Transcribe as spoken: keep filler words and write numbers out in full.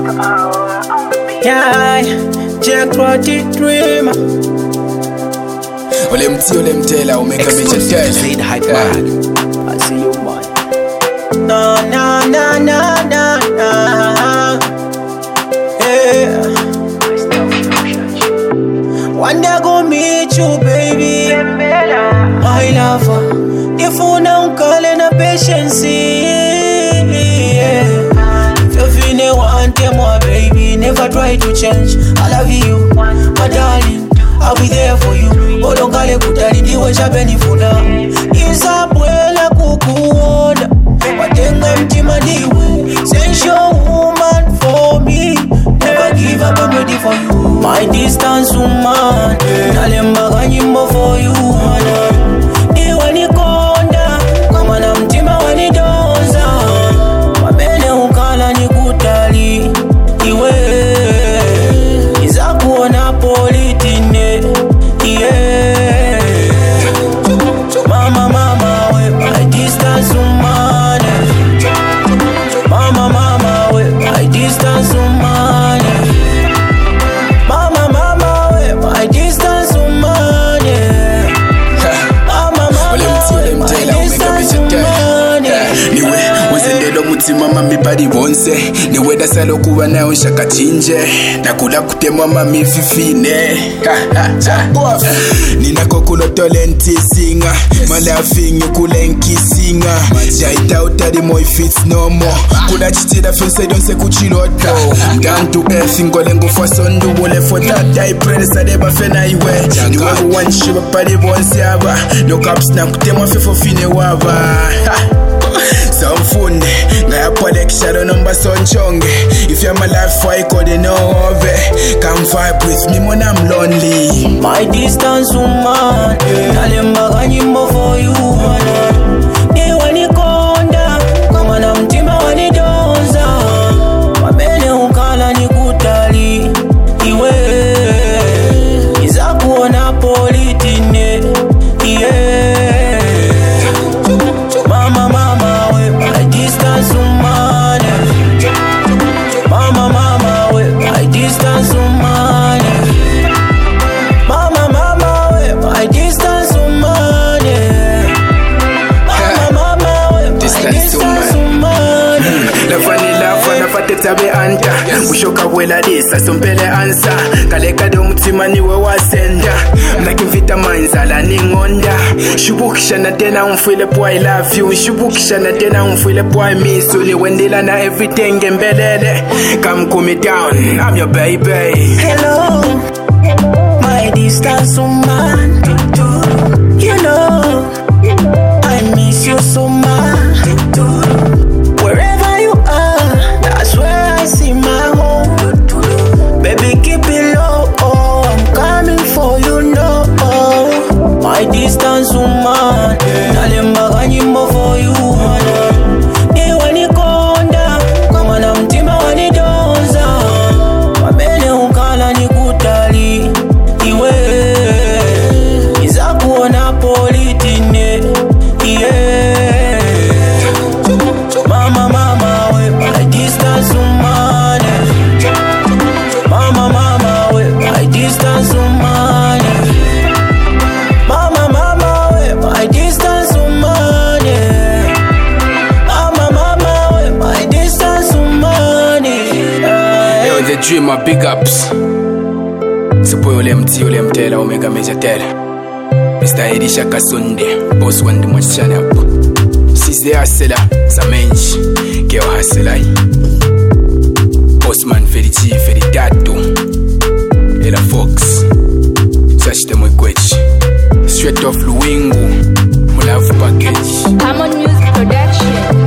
Yeah, Jack Roddy Dreamer. Ole mti ole mtela umeka mecha tell. Say the hype man. I see you man. Na na na na na na. Yeah. One day I go meet you, baby. My lover. The phone I'm calling a patience. Yeah. If you feel you want more, baby, never try to change. I love you, my darling. I'll be there for you. Olongale kutali wesha benifuna. Isabwela kukuona. Watenga mtima niwe. Sensual woman for me. Never give up, I'm ready for you. My distance woman. Nalembaga nyimbo for you. Iwe nikonda. Kama na mtima wanidoza. Wabene ukala nikutali. Iwe izakuona politine. Yeah. Mama, mama, we my distance woman. Mama, mama, we my distance woman. Mama, mama, we my distance woman. Mama, mama, we my distance woman. Niwe wazendelo mutima mami bari bonse. Niwe dasalo kuwa nao shaka chinje. Nakula kutemwa mami fifine. Nina kokulo tolenti singa. Malafingi kulenki singa. Jaita utari moi fits no more. Kula chitira fense donse kuchiloto. Down to earth ngolengo fasondu wole for that die presa deba fena iwe. Niwe one shiba pari bonse aba. No caps na kutemwa fefo fine waba. Some phone, ngaya polek shadow number son chonge. If you're my life, why could you know of it? Come vibe with me when I'm lonely. My distance woman, nalembaga nyimbo for you. Iwe nikonda, kama na mtima wanidoza. Wabene ukala nikutali. Iwe izakuona politine. Yeah. Mama, mama, we my distance woman. Mama, mama, we my distance woman. Mama, mama, we my distance woman. Mama, mama, we my distance woman. La vanilla fana fateta be anta. Ushoka wela disa sompele ansa. Kaleka do mutima niwe wasenda. Mlaki mvita manzala ningonda. Shubukisha na tena umfile boy love you. Shubukisha na tena umfile boy miss you. Wendela na everything embelele. Come cool me down, I'm your baby. Hello, my distance woman. You know, I miss you so much. Wherever you are, that's where I see my home. Baby, keep it low, oh, I'm coming for you, no. Oh. My distance woman, nalembaga nyimbo for you. Iwe nikonda, kama na mtima wanidoza. Wabene ukala nikutali. Iwe izakuona politine. Yeah. Mama, mama, we my distance woman. Mama, mama, we my distance woman. Mama, mama, we my distance woman. Mama, mama, we my distance woman. Yo, the dreamer, big ups. Support ole mti ole mtela omega meja tell. Mister Edisha Kasunde, boss one the much channel. She's the hustler, Samench, Keo hustler. Bossman for the chief, for the tattoo. Ella Fox, such the Mwekwechi. Straight off Luingu, Mulav package. Common Music Production.